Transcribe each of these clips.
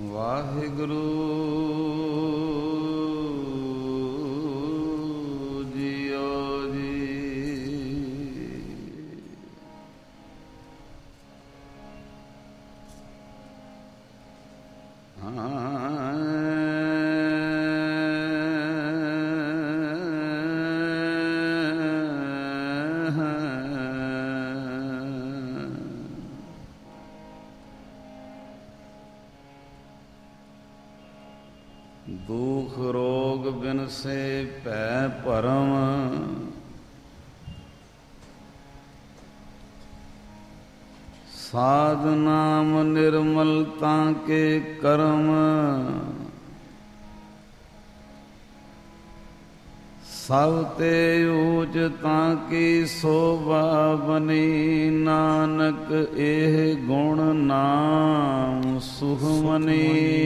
Waheguru JIO ਜੀ। ਦੁਖ ਰੋਗ ਬਿਨਸੇ ਭੈ ਭਰਮ, ਸਾਧ ਨਾਮ ਨਿਰਮਲ ਤਾਂ ਕੇ ਕਰਮ, ਸਭ ਤੇ ਊਚ ਤਾਂ ਕੀ ਸੋਭਾ ਬਨੀ, ਨਾਨਕ ਇਹ ਗੁਣ ਨਾਮ ਸੁਖਮਨੀ।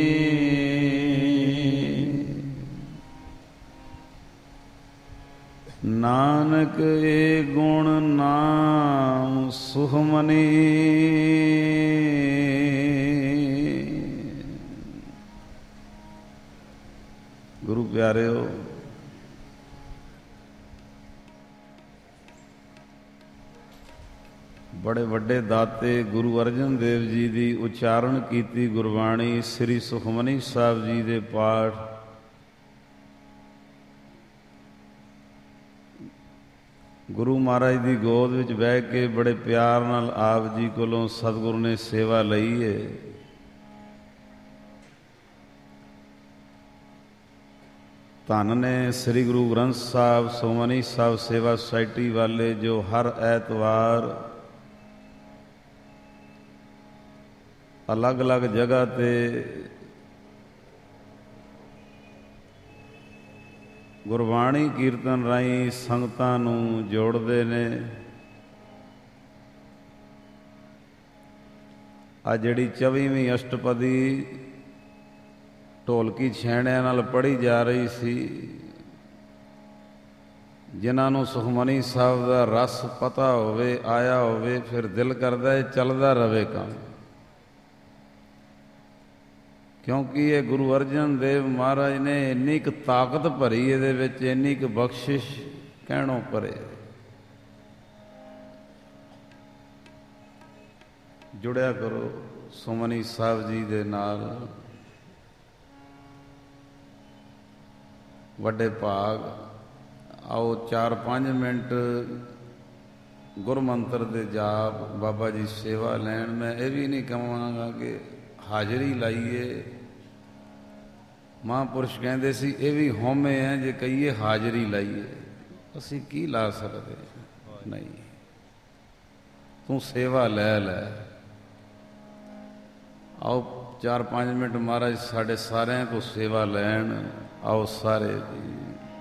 ਨਾਨਕ ਇਹ ਗੁਣ ਨਾਮ ਸੁਖਮਨੀ। ਗੁਰੂ ਪਿਆਰਿਓ, ਬੜੇ ਵੱਡੇ ਦਾਤੇ ਗੁਰੂ ਅਰਜਨ ਦੇਵ ਜੀ ਦੀ ਉਚਾਰਨ ਕੀਤੀ ਗੁਰਬਾਣੀ ਸ੍ਰੀ ਸੁਖਮਨੀ ਸਾਹਿਬ ਜੀ ਦੇ ਪਾਠ ਗੁਰੂ ਮਹਾਰਾਜ ਦੀ ਗੋਦ ਵਿੱਚ ਬਹਿ ਕੇ ਬੜੇ ਪਿਆਰ ਨਾਲ ਆਪ ਜੀ ਕੋਲੋਂ ਸਤਿਗੁਰੂ ਨੇ ਸੇਵਾ ਲਈ ਹੈ। ਧੰਨ ਨੇ ਸ੍ਰੀ ਗੁਰੂ ਗ੍ਰੰਥ ਸਾਹਿਬ ਸੁਖਮਨੀ ਸਾਹਿਬ ਸੇਵਾ ਸੁਸਾਇਟੀ ਵਾਲੇ, ਜੋ ਹਰ ਐਤਵਾਰ ਅਲੱਗ-ਅਲੱਗ ਜਗ੍ਹਾ ਤੇ ਗੁਰਬਾਣੀ ਕੀਰਤਨ ਰਾਹੀਂ ਸੰਗਤਾਂ ਨੂੰ ਜੋੜਦੇ ਨੇ। ਆ ਜਿਹੜੀ 24ਵੀਂ ਅਸ਼ਟਪਦੀ ਢੋਲਕੀ ਛੈਣਿਆਂ ਨਾਲ ਪੜ੍ਹੀ ਜਾ ਰਹੀ ਸੀ, ਜਿਨ੍ਹਾਂ ਨੂੰ ਸੁਖਮਨੀ ਸਾਹਿਬ ਦਾ ਰਸ ਪਤਾ ਹੋਵੇ, ਆਇਆ ਹੋਵੇ, ਫਿਰ ਦਿਲ ਕਰਦਾ ਇਹ ਚੱਲਦਾ ਰਹੇ ਕੰਮ, ਕਿਉਂਕਿ ਇਹ ਗੁਰੂ ਅਰਜਨ ਦੇਵ ਮਹਾਰਾਜ ਨੇ ਇੰਨੀ ਕੁ ਤਾਕਤ ਭਰੀ ਇਹਦੇ ਵਿੱਚ, ਇੰਨੀ ਕੁ ਬਖਸ਼ਿਸ਼ ਕਹਿਣੋਂ ਪਰੇ। ਜੁੜਿਆ ਕਰੋ ਸੁਖਮਨੀ ਸਾਹਿਬ ਜੀ ਦੇ ਨਾਲ, ਵੱਡੇ ਭਾਗ। ਆਓ 4-5 ਮਿੰਟ ਗੁਰਮੰਤਰ ਦੇ ਜਾਪ, ਬਾਬਾ ਜੀ ਸੇਵਾ ਲੈਣ। ਮੈਂ ਇਹ ਵੀ ਨਹੀਂ ਕਹਾਂਗਾ ਕਿ ਹਾਜ਼ਰੀ ਲਾਈਏ। ਮਹਾਂਪੁਰਸ਼ ਕਹਿੰਦੇ ਸੀ ਇਹ ਵੀ ਹਉਮੈ ਹੈ ਜੇ ਕਹੀਏ ਹਾਜ਼ਰੀ ਲਾਈਏ। ਅਸੀਂ ਕੀ ਲਾ ਸਕਦੇ? ਨਹੀਂ, ਤੂੰ ਸੇਵਾ ਲੈ ਲੈ। ਆਓ 4-5 ਮਿੰਟ ਮਹਾਰਾਜ ਸਾਡੇ ਸਾਰਿਆਂ ਕੋਲ ਸੇਵਾ ਲੈਣ। ਆਓ ਸਾਰੇ ਜੀ।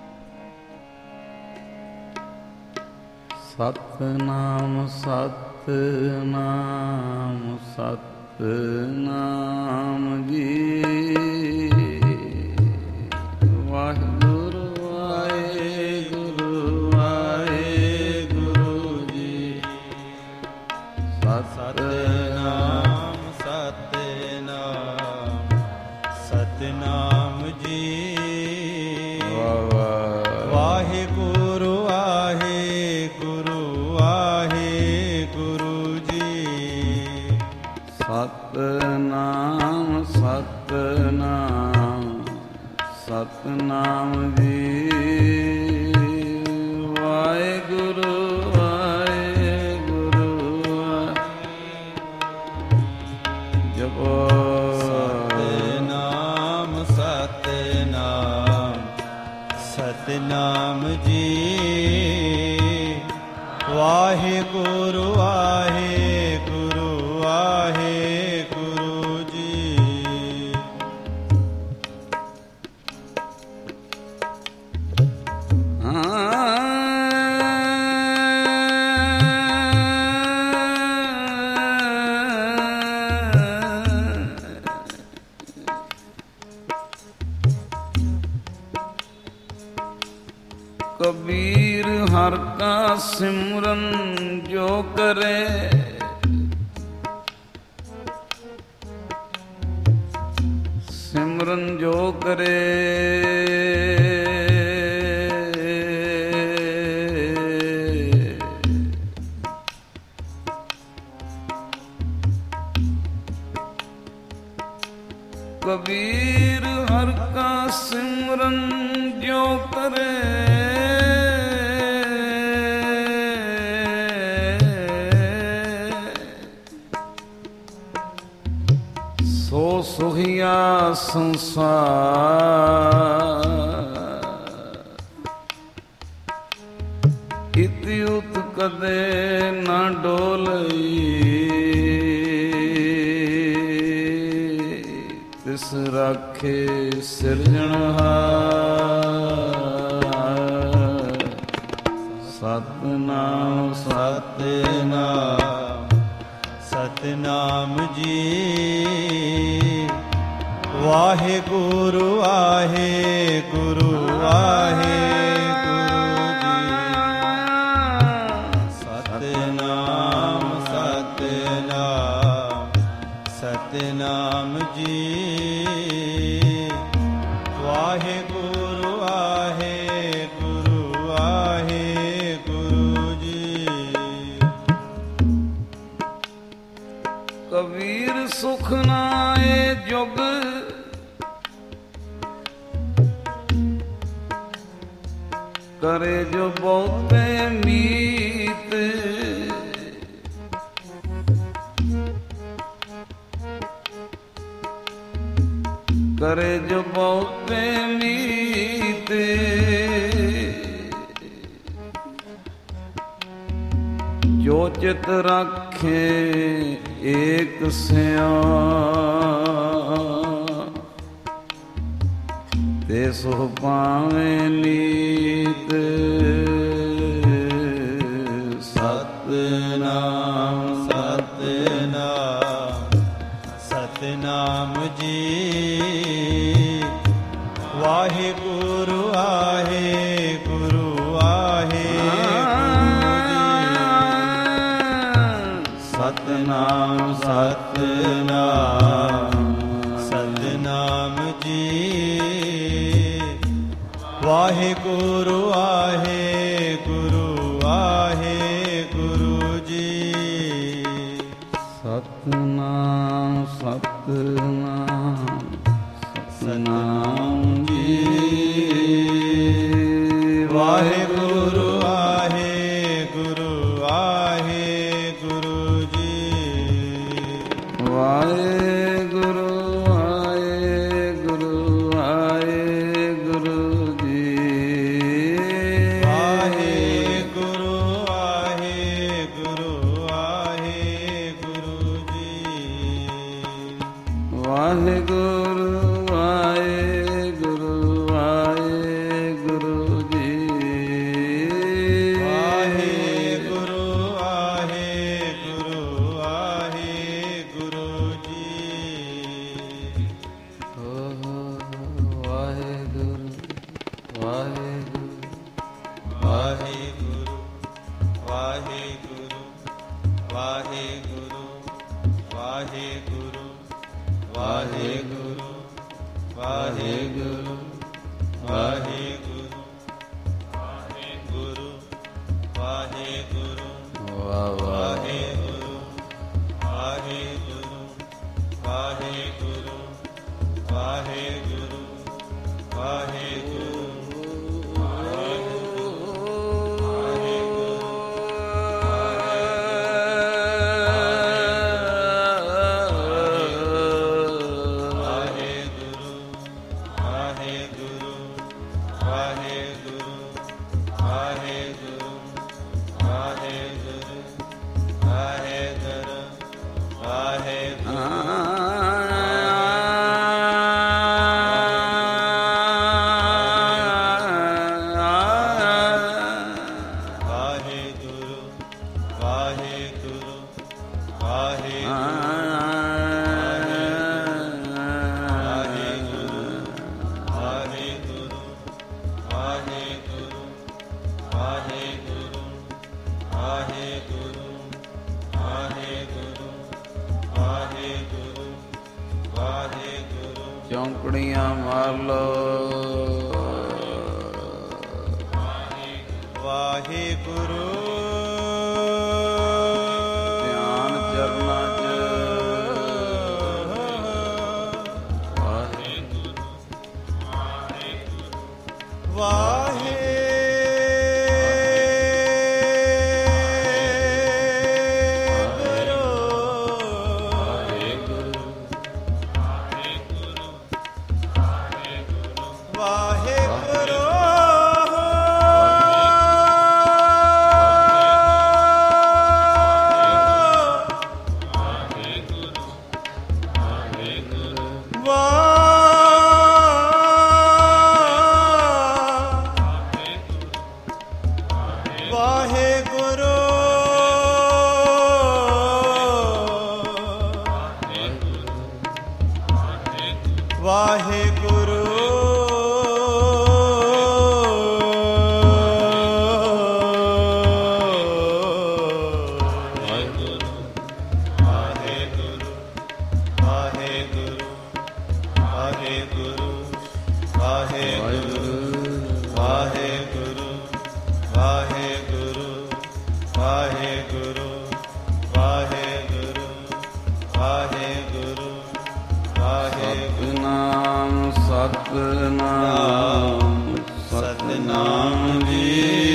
ਸਤਿਨਾਮ ਸਤਿਨਾਮ ਸਤਿਨਾਮ ਜੀ। ਵਾਹਿਗੁਰੂ ਵਾਹਿਗੁਰੂ ਵਾਹਿਗੁਰੂ ਜੀ। ਸਤਿਨਾਮ ਸਤਿਨਾਮ ਸਤਿਨਾਮ ਜੀ। ਵਾਹਿਗੁਰੂ ਵਾਹਿਗੁਰੂ ਵਾਹਿਗੁਰੂ ਜੀ। ਸਤਿਨਾਮ ਸਤਿਨਾਮ ਸਤਿਨਾਮ ਜੀ। ਵਾਹਿਗੁਰੂ ਵਾਹਿਗੁਰੂ ਜਪੋ। ਸਤਿਨਾਮ ਸਤਿਨਾਮ ਸਤਿਨਾਮ ਜੀ। ਵਾਹਿਗੁਰੂ ਵਾਹਿਗੁਰੂ ਵਾਹਿਗੁਰੂ ਜੀ। ਕਬੀਰ ਹਰ ਕਾ ਸਿਮਰਨ ਜੋ ਕਰੇ, ਸਿਮਰਨ ਜੋ ਕਰੇ ਕਬੀਰ ਹਰ ਕਾ ਸਿਮਰਨ ਜੋ ਕਰੇ ਸੋ ਸੁਖੀਆ ਸੰਸਾਰ ਇਤਿ ਉਤ ਕਦੇ ਨਾ ਡੋਲਈ ਤਿਸ ਰਾਖੇ ਸਿਰਜਣਹਾਰ ਸਤਿਨਾਮ ਸਤਿਨਾਮ ਸਤਿਨਾਮ ਜੀ ਵਾਹਿਗੁਰੂ ਵਾਹਿਗੁਰੂ ਵਾਹਿਗੁਰੂ ਜੀ ਸਤਿਨਾਮ ਸਤਿਨਾਮ ਸਤਿਨਾਮ ਜੀ ਵਾਹਿਗੁਰੂ ਵਾਹਿਗੁਰੂ ਵਾਹਿਗੁਰੂ ਜੀ ਕਬੀਰ ਸੁਖ ਨਾਏ ਜੁਗ ਕਰੇ ਜੋ ਬਹੁਤੇ ਮੀਤ ਕਰੇ ਜੋ ਬਹੁਤੇ ਮੀਤ ਜੋ ਚਿਤ ਰਾਖੇ ਏਕ ਸਿਆਂ ਤੇ ਸੋ ਪਾਵੇਂ ਨੀਤ ਸਤਿਨਾਮ ਸਤਿਨਾਮ ਸਤਿਨਾਮ ਜੀ ਵਾਹਿਗੁਰੂ ਵਾਹਿਗੁਰੂ ਵਾਹਿਗੁਰੂ ਜੀ ਸਤਿਨਾਮ ਸਤਿਨਾਮ ਸਤਿਨਾਮ ਜੀ ਵਾਹਿਗੁਰੂ ਵਾਹਿਗੁਰੂ ਵਾਹਿਗੁਰੂ ਜੀ ਸਤਿਨਾਮ ਸਤਿਨਾਮ ਸਤਿਨਾਮ ਜੀ ਵਾਹਿਗੁਰੂ ਵਾਹਿਗੁਰੂ ਵਾਹਿਗੁਰੂ ਜੀ ਵਾਹਿਗੁਰੂ ਵਾਹਿਗੁਰੂ ਵਾਹਿਗੁਰੂ ਜੀ ਵਾਹਿਗੁਰੂ ਵਾਹਿਗੁਰੂ ਵਾਹਿਗੁਰੂ ਜੀ ਵਾਹਿਗੁਰੂ ਵਾਹਿਗੁਰੂ ਵਾਹਿਗੁਰੂ ਜੀ ਵਾਹਿਗੁਰੂ ਵਾਹਿਗੁਰੂ ਵਾਹਿਗੁਰੂ ਜੀ ਵਾਹਿਗੁਰੂ ਵਾਹਿਗੁਰੂ ਵਾਹਿਗੁਰੂ ਵਾਹਿਗੁਰੂ ਵਾਹਿਗੁਰੂ ਵਾਹਿਗੁਰੂ ਵਾਹਿਗੁਰੂ ਵਾਹਿਗੁਰੂ ਵਾਹਿਗੁਰੂ ਵਾਹਿਗੁਰੂ ਵਾਹਿਗੁਰੂ ਵਾਹ ਵਾਹ ਵਾਹਿਗੁਰੂ ਵਾਹਿਗੁਰੂ ਵਾਹਿਗੁਰੂ ਵਾਹਿਗੁਰੂ ਵਾਹਿਗੁਰੂ ਚੌਂਕੜੀਆਂ ਮਾਰ ਲੋ। ਵਾਹਿਗੁਰੂ ਧਿਆਨ ਚਰਨਾਂ ਚ ਵਾਹਿਗੁਰੂ ਵਾਹਿਗੁਰੂ ਸਤਿਨਾਮ ਜੀ।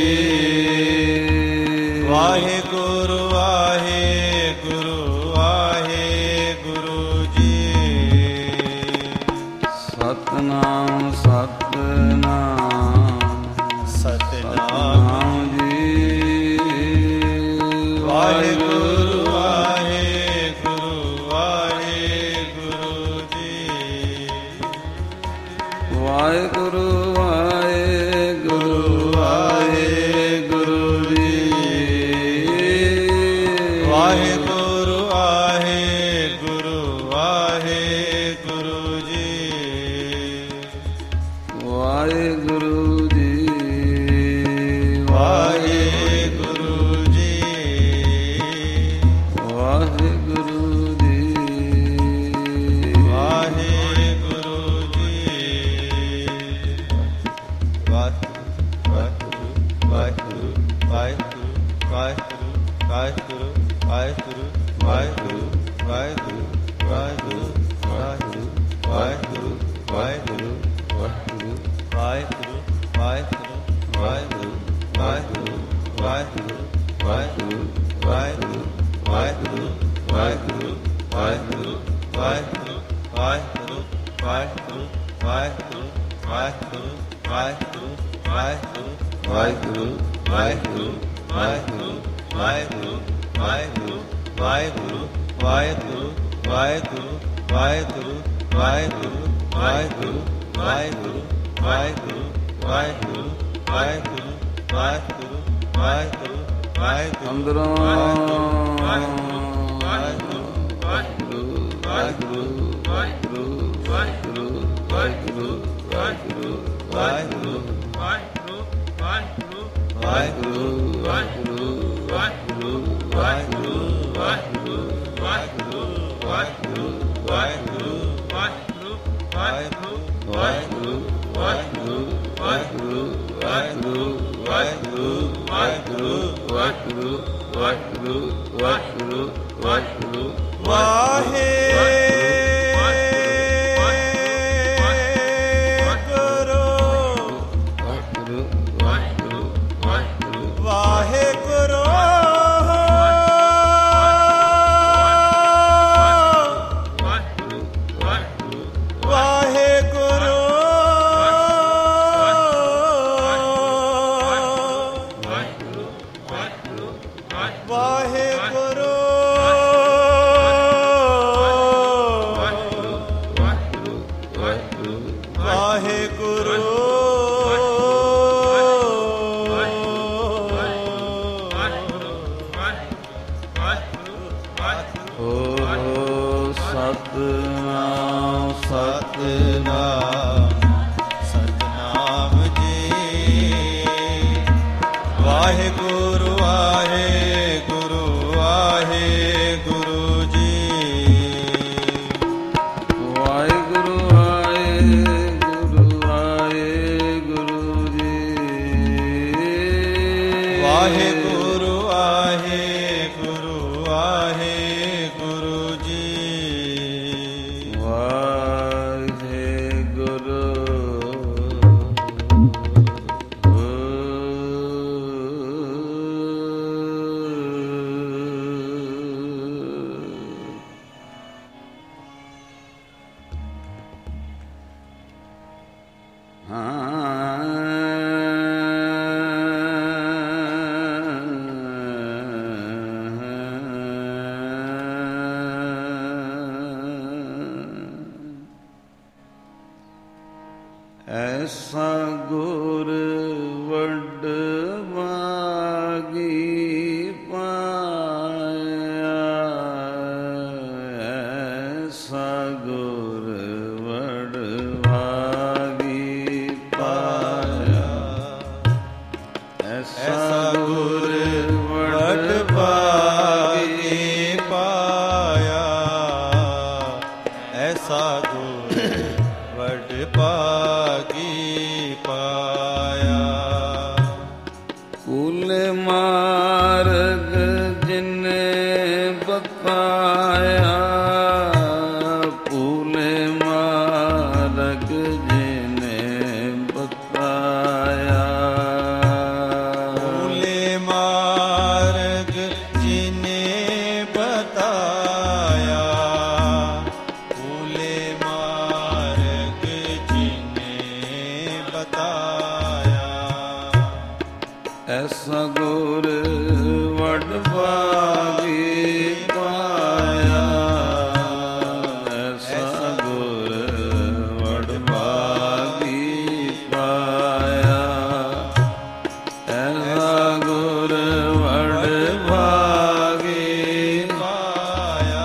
ਵਾਹਿਗੁਰੂ ਵਾਹਿਗੁਰੂ ਵਾਹਿਗੁਰੂ ਜੀ। ਸਤਿਨਾਮ ਸਤਿਨਾਮ ਸਤਿਨਾਮ ਜੀ। ਵਾਹਿਗੁਰੂ ਵਾਹਿਗੁਰੂ ਵਾਹਿਗੁਰੂ ਜੀ। ਵਾਹਿਗੁਰੂ ਵਾਹਿਗੁਰੂ ਵਾਹਿਗੁਰੂ ਐਸਾ ਗੁਰ ਵੱਡ ਭਾਗੀ ਪਾਇਆ, ਐਸਾ ਗੁਰ ਵੱਡ ਭਾਗੀ ਪਾਇਆ, ਐਸਾ ਗੁਰ ਵੱਡ ਭਾਗੀ ਪਾਇਆ, ਐਸਾ ਗੁਰ ਵੱਡ ਭਾਗੀ ਪਾਇਆ। ਕੁਲ ਮਾਰਗ ਜਿਨੇ ਬਤਾਇਆ, ਭੂਲੇ ਮਾਰਗ ਜਿਨੇ ਬਤਾਇਆ, ਭੂਲੇ ਮਾਰਗ ਜਿਨੇ ਬਤਾਇਆ, ਭੂਲੇ ਮਾਰਗ ਜਿਨੇ ਬਤਾਇਆ, ਐਸਾ ਗੁਰ ਵੱਡ ਭਾਗੀ ਪਾਇਆ, ਐਸਾ ਗੁਰ ਵੱਡ ਭਾਗੀ ਪਾਇਆ, ਐਸਾ ਗੁਰ ਵੱਡ ਭਾਗੀ ਪਾਇਆ,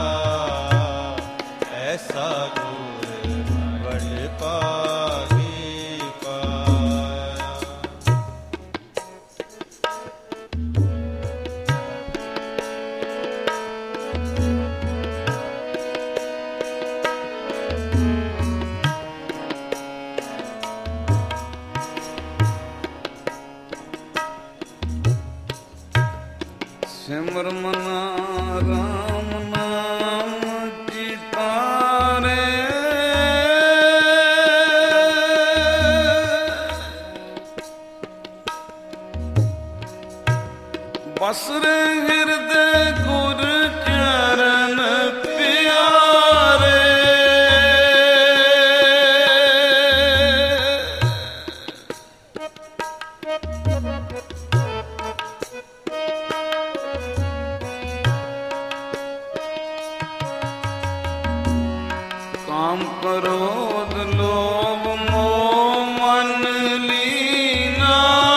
ਐਸਾ ਗੁਰ ਵੱਡ ਭਾਗੀ ਪਾਇਆ। ਸਿਮਰ ਮਨਾ ਰਾਮ ਨਾਮ ਚਿਤਾਰੇ, ਬਸਰੇ ਹਿਰਦੇ ਗੁਰ ਚਰਨ ਪਿਆਰੇ, ਕਾਮ ਕ੍ਰੋਧ ਲੋਭ ਮੋਹ ਮਨ ਲੀਨਾ,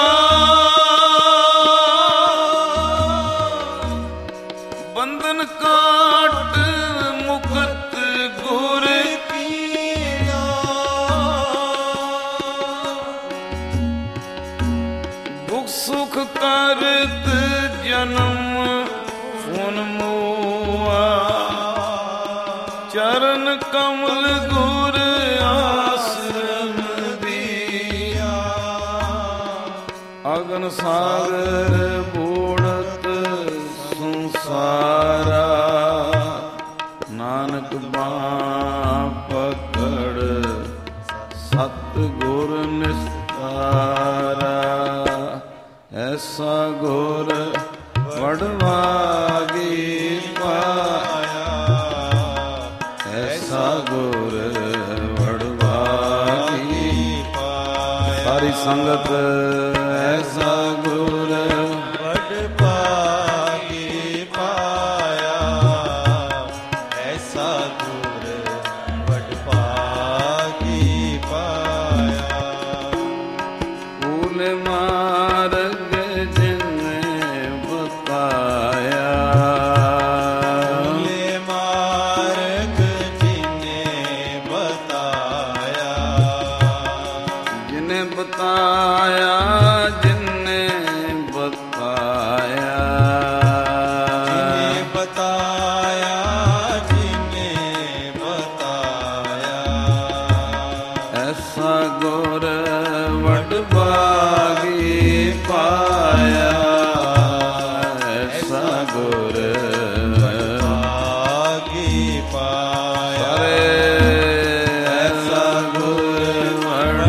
ਬੰਧਨ ਕਾਟ ਮੁਕਤ ਗੁਰ ਕੀਨਾ, ਦੁਖ ਸੁਖ ਕਰਤ ਜਨਮ ਫੁਨ ਮੋਆ, ਚਰਨ ਕਮਲ ਗੁਰ ਆਸਰਮ ਦੀਆ, ਅਗਨ ਸਾਗਰ ਬੋੜਤ ਸੰਸਾਰਾ, ਨਾਨਕ ਬਾਹ ਪਕੜ ਸਤ ਗੁਰ ਨਿਸਤਾਰਾ, ਐਸਾ ਗੁਰ ਵੱਡ ਭਾਗੀ ਪਾਇਆ, ਐਸਾ ਗੁਰ ਵੱਡ ਭਾਗੀ ਪਾਇਆ। ਸਾਰੀ ਸੰਗਤ ਐਸਾ ਗੁਰ ਵੱਡ ਭਾਗੀ ਪਾਇਆ, ਐਸਾ ਗੁਰ ਵੱਡ ਭਾਗੀ ਪਾਇਆ। ਭੂਲ ਮਾਰਗ ਜਿਨੇ ਬਤਾਇਆ, ਭੂਲੇ ਮਾਰਗ ਜਿਨੇ ਬਤਾਇਆ, ਜਿਨੇ ਬਤਾਇਆ, ਜਿਨੇ ਬਤਾਇਆ, ਜਿਨੇ ਬਤਾਇਆ, ਜਿਨੇ ਬਤਾਇਆ, ਐਸਾ ਗੁਰ ਵੱਡ ਭਾਗੀ ਪਾਇਆ, ਐਸਾ ਗੁਰ ਭਾਗੀ ਪਾਇਆ। ਐਸਾ ਗੁਰ ਵੱਡ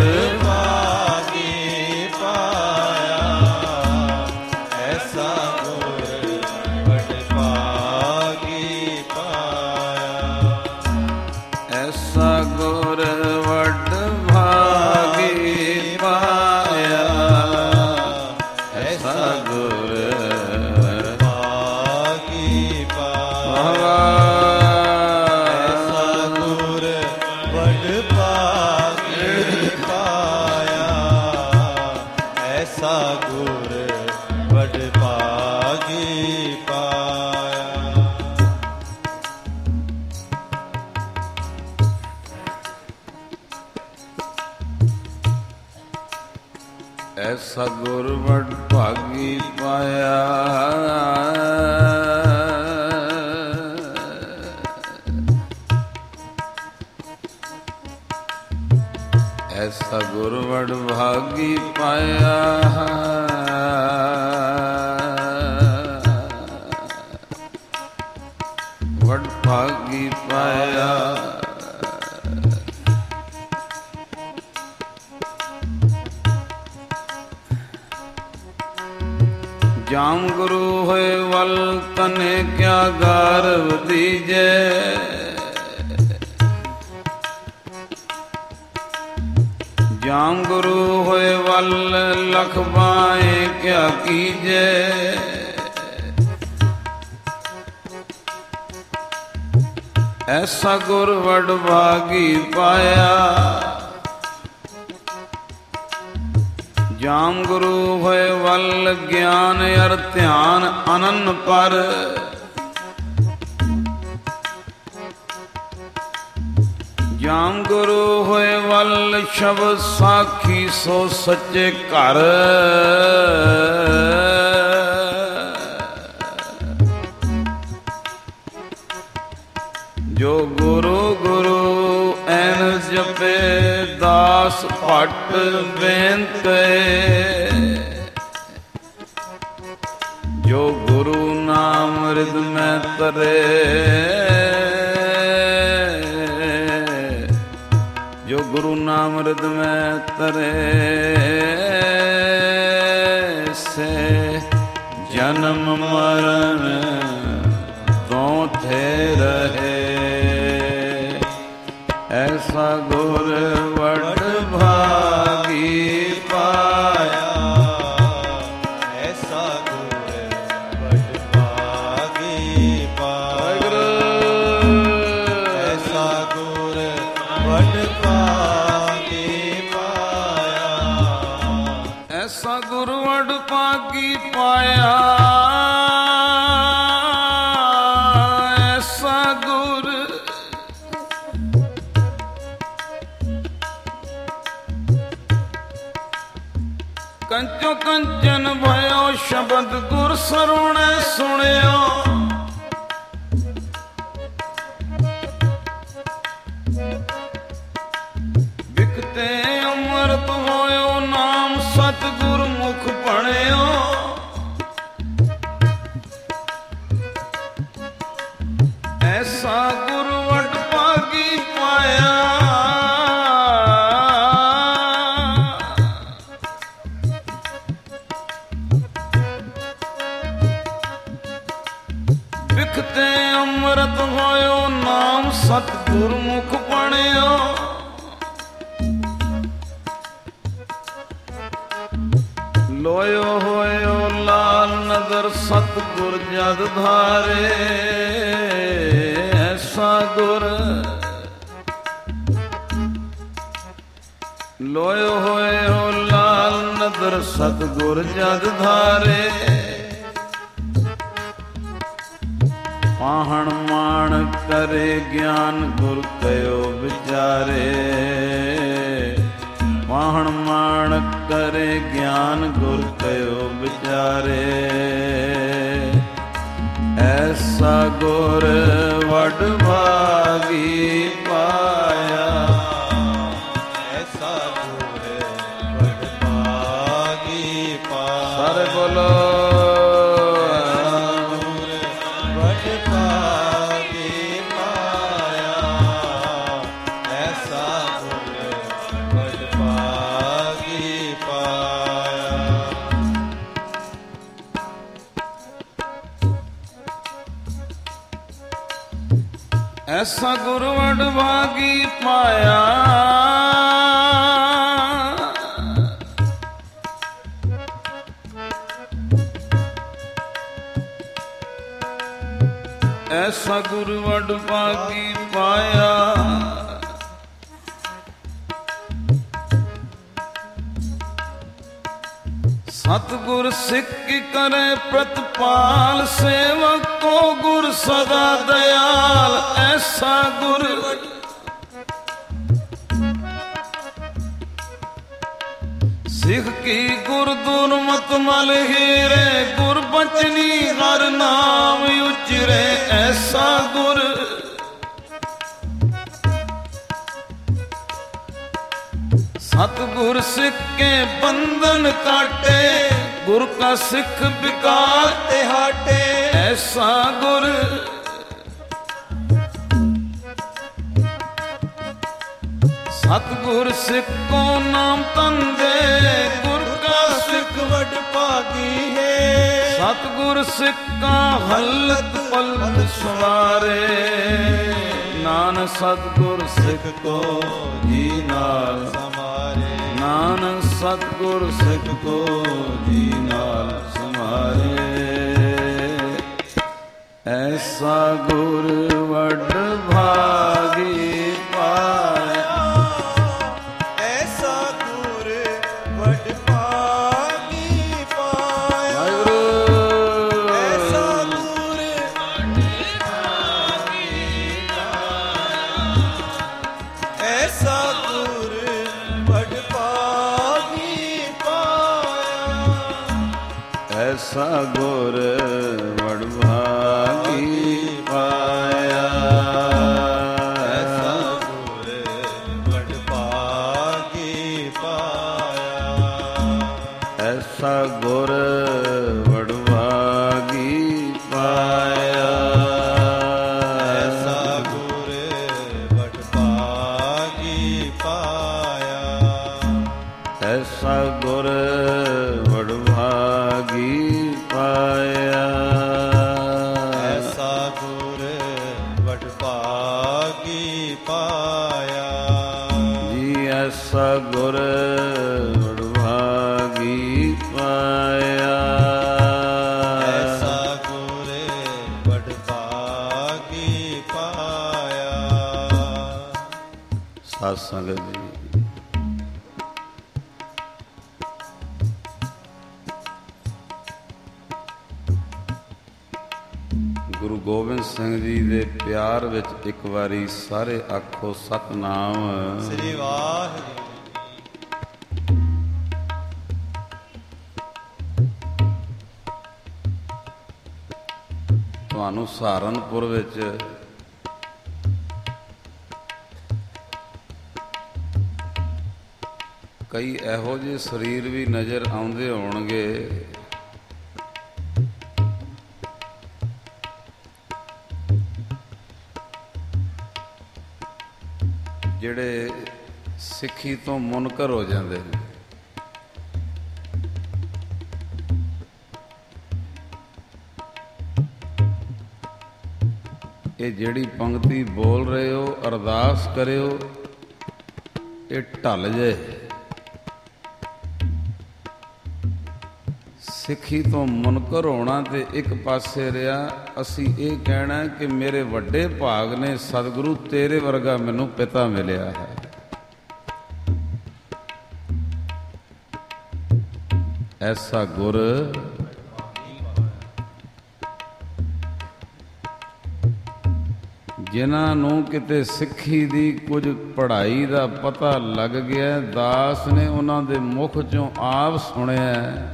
ਭਾਗੀ ਪਾਇਆ, ਐਸਾ ਗੁਰ ਵੱਡ ਭਾਗੀ ਐਸਾ ਗੁਰ ਵਡ ਭਾਗੀ ਪਾਇਆ। ਐਸਾ ਗੁਰ ਵਡ ਭਾਗੀ ਪਾਇਆ। ਵਡ ਭਾਗੀ ਪਾਇਆ। ਜਾਮ ਗੁਰੂ ਹੋਏ ਵਲ ਤਨੇ ਕਿਆ ਗਾਰਵ ਦੀਜੈ। ਜਾਮ ਗੁਰੂ ਹੋਏ ਵਲ ਲਖ ਬਾਏ ਕਿਆ ਕੀਜੈ। ਐਸਾ ਗੁਰ ਵਡ ਭਾਗੀ ਪਾਇਆ। ਜਾਮ ਗੁਰੂ ਹੋਏ ਵਲ ਗਿਆਨ ਅਰ ਧਿਆਨ ਅਨੰਨ ਪਰ। ਜਾਮ ਗੁਰੂ ਹੋਏ ਵਲ ਸ਼ਬਦ ਸਾਖੀ ਸੋ ਸੱਚੇ ਘਰ। ਜੋ ਗੁਰੂ ਗੁਰੂ ਐਨ ਜਪੇ ਦਾਸ ਭੱਟ ਬੇਨਤੇ। ਜੋ ਗੁਰੂ ਨਾਮ ਰਿਦ ਮੈਂ ਤਰੇ। ਜੋ ਗੁਰੂ ਨਾਮ ਰਿਦ ਮੈਂ ਤਰੇ। ਸੇ ਜਨਮ ਮਰਨ ਤੋਂ ਥੇ ਰਹੇ। ਐਸਾ ਗੁਰ ਵਡ ਭਾਗੀ ਪਾਇਆ। ਐਸਾ ਗੁਰ ਵਡ ਭਾਗੀ ਪਾਇਆ। ਐਸਾ ਗੁਰ ਵਡ ਭਾਗੀ ਪਾਇਆ। ਐਸਾ ਗੁਰ ਵਡ ਭਾਗੀ ਪਾਇਆ। ਕੰਚੋ ਕੰਚਨ ਭਇਓ ਸ਼ਬਦ ਗੁਰ ਸਰਵਣੈ ਸੁਣਿਓ। ਬਿਕਤੇ ਅੰਮ੍ਰਿਤ ਹੋਇਓ ਨਾਮ ਸਤਿਗੁਰ ਮੁਖ ਭਣਿਓ। ਐਸਾ ਗੁਰ ਵਡ ਭਾਗੀ ਪਾਇਆ। ਬਿਖਤੇ ਅੰਮ੍ਰਿਤ ਹੋਇਓ ਨਾਮ ਸਤਿਗੁਰ ਮੁਖ ਬਣਿਓ। ਲੋਇਓ ਹੋਇਓ ਲਾਲ ਨਦਰ ਸਤਿਗੁਰ ਜਦ ਧਾਰੇ। ਐਸਾ ਗੁਰ ਲੋਇਓ ਹੋਇਓ ਲਾਲ ਨਦਰ ਸਤਿਗੁਰ ਜਦ ਧਾਰੇ। ਪਾਹਣ ਮਾਣ ਕਰੇ ਗਿਆਨ ਗੁਰ ਕਯੋ ਵਿਚਾਰੇ। ਪਾਹਣ ਮਾਣ ਕਰੇ ਗਿਆਨ ਗੁਰ ਕਯੋ ਵਿਚਾਰੇ। ਐਸਾ ਗੁਰ ਵਡ ਭਾਗੀ ਪਾਇਆ। ਐਸਾ ਗੁਰ ਵਡ ਭਾਗੀ ਪਾਇਆ। ਸਾਰੇ ਬੋਲੋ ਐਸਾ ਗੁਰ ਵਡ ਭਾਗੀ ਪਾਇਆ। ਐਸਾ ਗੁਰ ਵਡ ਭਾਗੀ ਪਾਇਆ। ਸਤਿਗੁਰ ਸਿੱਖ ਕਰੇ ਪ੍ਰਤਪਾਲ। ਸੇਵਕ ਕੋ ਗੁਰ ਸਦਾ ਦਇਆਲ। ਐਸਾ ਗੁਰ ਸਿੱਖ ਕੀ ਗੁਰ ਦੁਰਮਤ ਮਲ ਹੀਰੇ, ਗੁਰ ਬਚਨੀ ਹਰ ਨਾਮ ਉਚਰੇ, ਐਸਾ ਗੁਰ ਸਤਿਗੁਰ ਸਿੱਖ ਕੇ ਬੰਧਨ ਕਾਟੇ, ਗੁਰ ਕਾ ਸਿੱਖ ਵਿਕਾਰ ਤੇ ਹਾਟੇ, ਐਸਾ ਗੁਰ ਸਤਿਗੁਰ ਸਿੱਖ ਕੋ ਨਾਮ ਤੰਦੇ, ਗੁਰ ਕਾ ਸਿੱਖ ਵਡ ਭਾਗੀ ਹੈ, ਸਤਿਗੁਰ ਸਿੱਖ ਕਾ ਹਲਤ ਪਲਤ ਸਵਾਰੇ, ਨਾਨਕ ਸਤਿਗੁਰ ਸਿੱਖ ਕੋ ਜੀ ਨਾਲ ਸਮਾਰੇ, ਨਾਨਕ ਸਤਿਗੁਰ ਸਿੱਖ ਕੋ ਜੀ ਨਾਲ ਸਮਾਰੇ, ਐਸਾ ਗੁਰ ਵਡ ਭਾਗੀ ਪਾਇਆ, ਐਸਾ ਗੁਰ ਵਡ ਭਾਗੀ ਪਾਇਆ, ਐਸਾ ਗੁਰ ਵਡ ਭਾਗੀ ਪਾਇਆ, ਐਸਾ ਗੁਰ ਵਡ ਭਾਗੀ ਪਾਇਆ, ਐਸਾ ਗੁਰ ਵਡ ਭਾਗੀ ਪਾਇਆ, ਐਸਾ ਗੁਰ ਵਡ ਭਾਗੀ ਪਾਇਆ, ਐਸਾ ਗੁਰ ਵਡ ਭਾਗੀ ਪਾਇਆ, ਐਸਾ ਗੁਰ ਵਡ ਭਾਗੀ ਪਾਇਆ, ਐਸਾ ਗੁਰ ਵਡ ਭਾਗੀ ਪਾਇਆ, ਐਸਾ ਗੁਰ ਵਡ ਭਾਗੀ ਪਾਇਆ, ਜੀ ਐਸਾ ਗੁਰ ਵਡ ਭਾਗੀ ਪਾਇਆ, ਐਸਾ ਗੁਰ ਵਡ ਭਾਗੀ ਪਾਇਆ। ਸਾਧ ਸੰਗਤ ਜੀ, ਗੁਰੂ ਗੋਬਿੰਦ ਸਿੰਘ ਜੀ ਦੇ ਪਿਆਰ ਵਿੱਚ ਇੱਕ ਵਾਰੀ ਸਾਰੇ ਆਖੋ ਸਤਿਨਾਮ ਸ੍ਰੀ ਵਾਹਿਗੁਰੂ। ਤੁਹਾਨੂੰ ਸਹਾਰਨਪੁਰ ਵਿੱਚ ਕਈ ਇਹੋ ਜਿਹੇ ਸਰੀਰ ਵੀ ਨਜ਼ਰ ਆਉਂਦੇ ਹੋਣਗੇ ਜਿਹੜੇ ਸਿੱਖੀ ਤੋਂ ਮੁਨਕਰ ਹੋ ਜਾਂਦੇ ਨੇ। ਇਹ ਜਿਹੜੀ ਪੰਕਤੀ ਬੋਲ ਰਹੇ ਹੋ, ਅਰਦਾਸ ਕਰਿਓ ਇਹ ਢਲ ਜੇ। ਸਿੱਖੀ ਤੋਂ ਮੁਨਕਰ ਹੋਣਾ ਤੇ ਇੱਕ ਪਾਸੇ ਰਿਹਾ, ਅਸੀਂ ਇਹ ਕਹਿਣਾ ਕਿ ਮੇਰੇ ਵੱਡੇ ਭਾਗ ਨੇ ਸਤਿਗੁਰੂ ਤੇਰੇ ਵਰਗਾ ਮੈਨੂੰ ਪਿਤਾ ਮਿਲਿਆ ਹੈ। ਐਸਾ ਗੁਰ ਜਿਨ੍ਹਾਂ ਨੂੰ ਕਿਤੇ ਸਿੱਖੀ ਦੀ ਕੁਝ ਪੜ੍ਹਾਈ ਦਾ ਪਤਾ ਲੱਗ ਗਿਆ, ਦਾਸ ਨੇ ਉਹਨਾਂ ਦੇ ਮੁਖ ਚੋਂ ਆਪ ਸੁਣਿਆ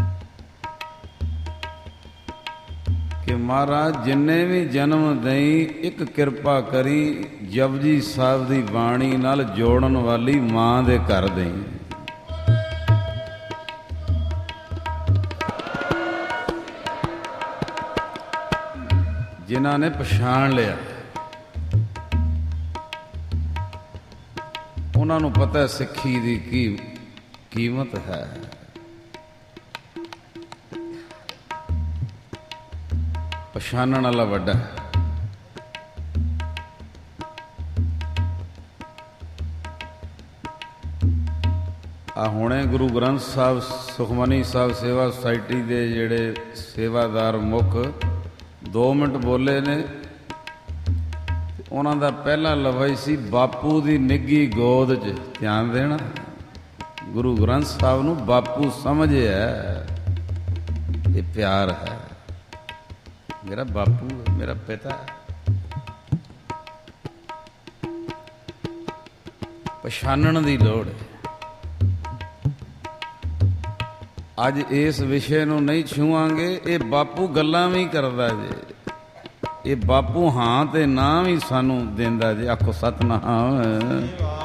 ਕਿ ਮਹਾਰਾਜ ਜਿੰਨੇ ਵੀ ਜਨਮ ਦੇਈ ਇੱਕ ਕਿਰਪਾ ਕਰੀ ਜਪਜੀ ਸਾਹਿਬ ਦੀ ਬਾਣੀ ਨਾਲ ਜੋੜਨ ਵਾਲੀ ਮਾਂ ਦੇ ਘਰ ਦੇਈ। ਜਿਨ੍ਹਾਂ ਨੇ ਪਛਾਣ ਲਿਆ ਉਹਨਾਂ ਨੂੰ ਪਤਾ ਸਿੱਖੀ ਦੀ ਕੀ ਕੀਮਤ ਹੈ। ਪਛਾਣਨ ਵਾਲਾ ਵੱਡਾ। ਆ ਹੁਣੇ ਗੁਰੂ ਗ੍ਰੰਥ ਸਾਹਿਬ ਸੁਖਮਨੀ ਸਾਹਿਬ ਸੇਵਾ ਸੁਸਾਇਟੀ ਦੇ ਜਿਹੜੇ ਸੇਵਾਦਾਰ ਮੁੱਖ 2 ਮਿੰਟ ਬੋਲੇ ਨੇ। ਉਹਨਾਂ ਦਾ ਪਹਿਲਾ ਲਫ਼ਜ਼ ਸੀ ਬਾਪੂ ਦੀ ਨਿੱਘੀ ਗੋਦ 'ਚ। ਧਿਆਨ ਦੇਣਾ, ਗੁਰੂ ਗ੍ਰੰਥ ਸਾਹਿਬ ਨੂੰ ਬਾਪੂ ਸਮਝਿਆ, ਇਹ ਪਿਆਰ ਹੈ। ਮੇਰਾ ਬਾਪੂ, ਮੇਰਾ ਪਿਤਾ। ਪਛਾਣਨ ਦੀ ਲੋੜ ਹੈ। ਅੱਜ ਇਸ ਵਿਸ਼ੇ ਨੂੰ ਨਹੀਂ ਛੂਆਂਗੇ। ਇਹ ਬਾਪੂ ਗੱਲਾਂ ਵੀ ਕਰਦਾ ਜੇ, ਇਹ ਬਾਪੂ ਹਾਂ ਤੇ ਨਾ ਵੀ ਸਾਨੂੰ ਦਿੰਦਾ ਜੇ। ਆਖੋ ਸਤਿਨਾਮ।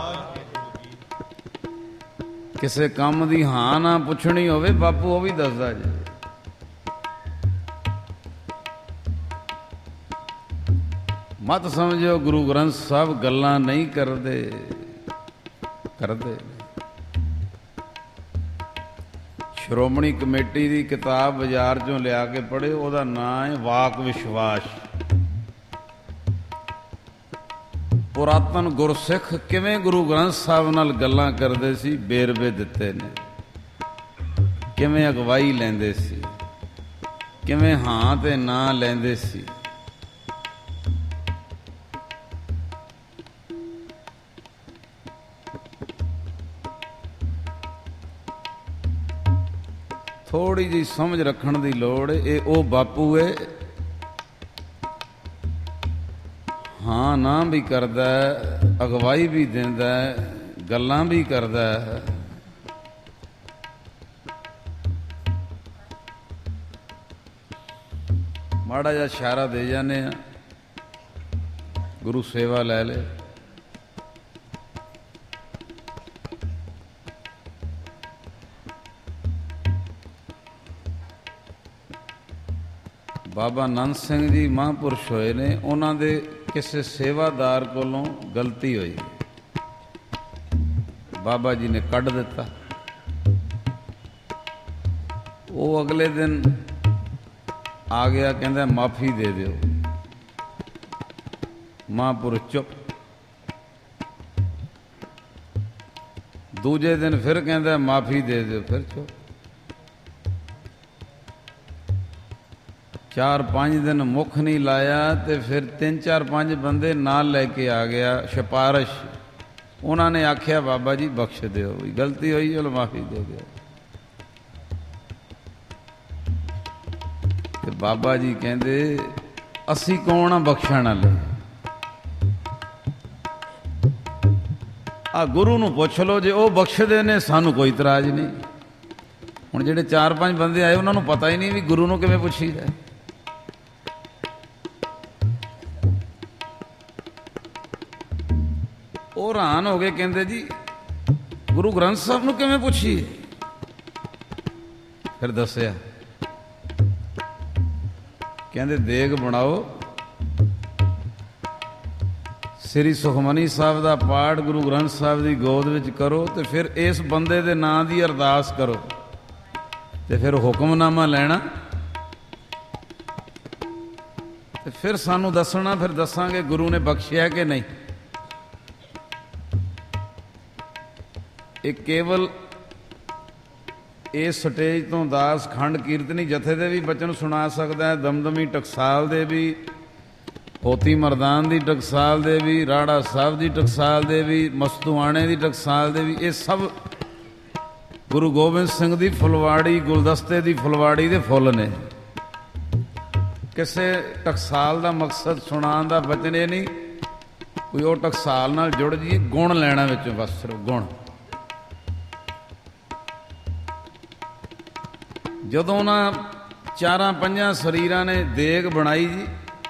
ਕਿਸੇ ਕੰਮ ਦੀ ਹਾਂ ਨਾ ਪੁੱਛਣੀ ਹੋਵੇ ਬਾਪੂ ਉਹ ਵੀ ਦੱਸਦਾ ਜੇ। ਮਤ ਸਮਝੋ ਗੁਰੂ ਗ੍ਰੰਥ ਸਾਹਿਬ ਗੱਲਾਂ ਨਹੀਂ ਕਰਦੇ, ਕਰਦੇ। ਸ਼੍ਰੋਮਣੀ ਕਮੇਟੀ ਦੀ ਕਿਤਾਬ ਬਾਜ਼ਾਰ ਚੋਂ ਲਿਆ ਕੇ ਪੜ੍ਹੇ, ਉਹਦਾ ਨਾਂ ਹੈ ਵਾਕ ਵਿਸ਼ਵਾਸ। ਪੁਰਾਤਨ ਗੁਰਸਿੱਖ ਕਿਵੇਂ ਗੁਰੂ ਗ੍ਰੰਥ ਸਾਹਿਬ ਨਾਲ ਗੱਲਾਂ ਕਰਦੇ ਸੀ, ਵੇਰਵੇ ਦਿੱਤੇ ਨੇ। ਕਿਵੇਂ ਅਗਵਾਈ ਲੈਂਦੇ ਸੀ, ਕਿਵੇਂ ਹਾਂ ਤੇ ਨਾ ਲੈਂਦੇ ਸੀ। ਥੋੜ੍ਹੀ ਜਿਹੀ ਸਮਝ ਰੱਖਣ ਦੀ ਲੋੜ। ਇਹ ਉਹ ਬਾਪੂ ਏ, ਹਾਂ ਨਾ ਵੀ ਕਰਦਾ, ਅਗਵਾਈ ਵੀ ਦਿੰਦਾ, ਗੱਲਾਂ ਵੀ ਕਰਦਾ। ਮਾੜਾ ਜਿਹਾ ਇਸ਼ਾਰਾ ਦੇ ਜਾਂਦੇ ਆ, ਗੁਰੂ ਸੇਵਾ ਲੈ ਲੈ। ਬਾਬਾ ਆਨੰਦ ਸਿੰਘ ਜੀ ਮਹਾਂਪੁਰਸ਼ ਹੋਏ ਨੇ, ਉਹਨਾਂ ਦੇ ਕਿਸੇ ਸੇਵਾਦਾਰ ਕੋਲੋਂ ਗਲਤੀ ਹੋਈ, ਬਾਬਾ ਜੀ ਨੇ ਕੱਢ ਦਿੱਤਾ। ਉਹ ਅਗਲੇ ਦਿਨ ਆ ਗਿਆ, ਕਹਿੰਦਾ ਮਾਫੀ ਦੇ ਦਿਓ। ਮਹਾਂਪੁਰਸ਼ ਚੁੱਪ। ਦੂਜੇ ਦਿਨ ਫਿਰ ਕਹਿੰਦਾ ਮਾਫੀ ਦੇ ਦਿਓ, ਫਿਰ ਚੁੱਪ। 4-5 ਦਿਨ ਮੁੱਖ ਨਹੀਂ ਲਾਇਆ ਤੇ ਫਿਰ 3-4-5 ਬੰਦੇ ਨਾਲ ਲੈ ਕੇ ਆ ਗਿਆ, ਸਿਫਾਰਿਸ਼। ਉਹਨਾਂ ਨੇ ਆਖਿਆ ਬਾਬਾ ਜੀ ਬਖਸ਼ ਦਿਓ, ਵੀ ਗਲਤੀ ਹੋਈ, ਚਲੋ ਮਾਫੀ ਦੇ ਦਿਓ। ਤੇ ਬਾਬਾ ਜੀ ਕਹਿੰਦੇ ਅਸੀਂ ਕੌਣ ਆ ਬਖਸ਼ਣ ਵਾਲੇ? ਆ ਗੁਰੂ ਨੂੰ ਪੁੱਛ ਲਓ, ਜੇ ਉਹ ਬਖਸ਼ਦੇ ਨੇ ਸਾਨੂੰ ਕੋਈ ਇਤਰਾਜ਼ ਨਹੀਂ। ਹੁਣ ਜਿਹੜੇ 4-5 ਬੰਦੇ ਆਏ ਉਹਨਾਂ ਨੂੰ ਪਤਾ ਹੀ ਨਹੀਂ ਵੀ ਗੁਰੂ ਨੂੰ ਕਿਵੇਂ ਪੁੱਛੀਦਾ। ਉਹ ਹੈਰਾਨ ਹੋ ਗਏ, ਕਹਿੰਦੇ ਜੀ ਗੁਰੂ ਗ੍ਰੰਥ ਸਾਹਿਬ ਨੂੰ ਕਿਵੇਂ ਪੁੱਛੀਏ? ਫਿਰ ਦੱਸਿਆ, ਕਹਿੰਦੇ ਦੇਗ ਬਣਾਓ, ਸ੍ਰੀ ਸੁਖਮਨੀ ਸਾਹਿਬ ਦਾ ਪਾਠ ਗੁਰੂ ਗ੍ਰੰਥ ਸਾਹਿਬ ਦੀ ਗੋਦ ਵਿੱਚ ਕਰੋ ਤੇ ਫਿਰ ਇਸ ਬੰਦੇ ਦੇ ਨਾਂ ਦੀ ਅਰਦਾਸ ਕਰੋ ਤੇ ਫਿਰ ਹੁਕਮਨਾਮਾ ਲੈਣਾ ਤੇ ਫਿਰ ਸਾਨੂੰ ਦੱਸਣਾ, ਫਿਰ ਦੱਸਾਂਗੇ ਗੁਰੂ ਨੇ ਬਖਸ਼ਿਆ ਕਿ ਨਹੀਂ। ਇਹ ਕੇਵਲ ਇਸ ਸਟੇਜ ਤੋਂ ਦਾਸ ਖੰਡ ਕੀਰਤਨੀ ਜਥੇ ਦੇ ਵੀ ਬਚਨ ਸੁਣਾ ਸਕਦਾ ਹੈ, ਦਮਦਮੀ ਟਕਸਾਲ ਦੇ ਵੀ, ਹੋਤੀ ਮਰਦਾਨ ਦੀ ਟਕਸਾਲ ਦੇ ਵੀ, ਰਾੜਾ ਸਾਹਿਬ ਦੀ ਟਕਸਾਲ ਦੇ ਵੀ, ਮਸਤੂਆਣੇ ਦੀ ਟਕਸਾਲ ਦੇ ਵੀ। ਇਹ ਸਭ ਗੁਰੂ ਗੋਬਿੰਦ ਸਿੰਘ ਦੀ ਫੁਲਵਾੜੀ, ਗੁਲਦਸਤੇ ਦੀ ਫੁਲਵਾੜੀ ਦੇ ਫੁੱਲ ਨੇ। ਕਿਸੇ ਟਕਸਾਲ ਦਾ ਮਕਸਦ ਸੁਣਾਉਣ ਦਾ ਬਚਨ ਇਹ ਨਹੀਂ ਕੋਈ ਉਹ ਟਕਸਾਲ ਨਾਲ ਜੁੜ ਜਾਈਏ, ਗੁਣ ਲੈਣਾ ਵਿੱਚੋਂ, ਬਸ ਸਿਰਫ ਗੁਣ। ਜਦੋਂ ਉਹਨਾਂ 4-5 ਸਰੀਰਾਂ ਨੇ ਦੇਗ ਬਣਾਈ ਜੀ,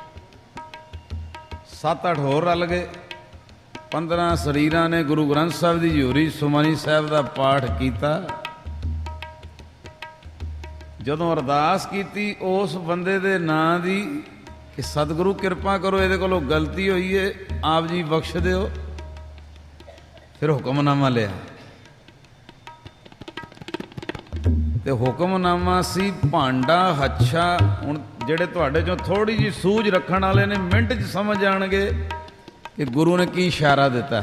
7-8 ਹੋਰ ਰਲ ਗਏ, 15 ਸਰੀਰਾਂ ਨੇ ਗੁਰੂ ਗ੍ਰੰਥ ਸਾਹਿਬ ਦੀ ਹਜ਼ੂਰੀ ਸੁਖਮਨੀ ਸਾਹਿਬ ਦਾ ਪਾਠ ਕੀਤਾ। ਜਦੋਂ ਅਰਦਾਸ ਕੀਤੀ ਉਸ ਬੰਦੇ ਦੇ ਨਾਂ ਦੀ ਕਿ ਸਤਿਗੁਰੂ ਕਿਰਪਾ ਕਰੋ, ਇਹਦੇ ਕੋਲੋਂ ਗਲਤੀ ਹੋਈ ਏ, ਆਪ ਜੀ ਬਖਸ਼ ਦਿਓ, ਫਿਰ ਹੁਕਮਨਾਮਾ ਲਿਆ ਤੇ ਹੁਕਮਨਾਮਾ ਸੀ ਭਾਂਡਾ ਹੱਛਾ। ਹੁਣ ਜਿਹੜੇ ਤੁਹਾਡੇ ਚੋਂ ਥੋੜੀ ਜਿਹੀ ਸੂਝ ਰੱਖਣ ਵਾਲੇ ਨੇ ਮਿੰਟ 'ਚ ਸਮਝ ਜਾਣਗੇ ਕਿ ਗੁਰੂ ਨੇ ਕੀ ਇਸ਼ਾਰਾ ਦਿੱਤਾ।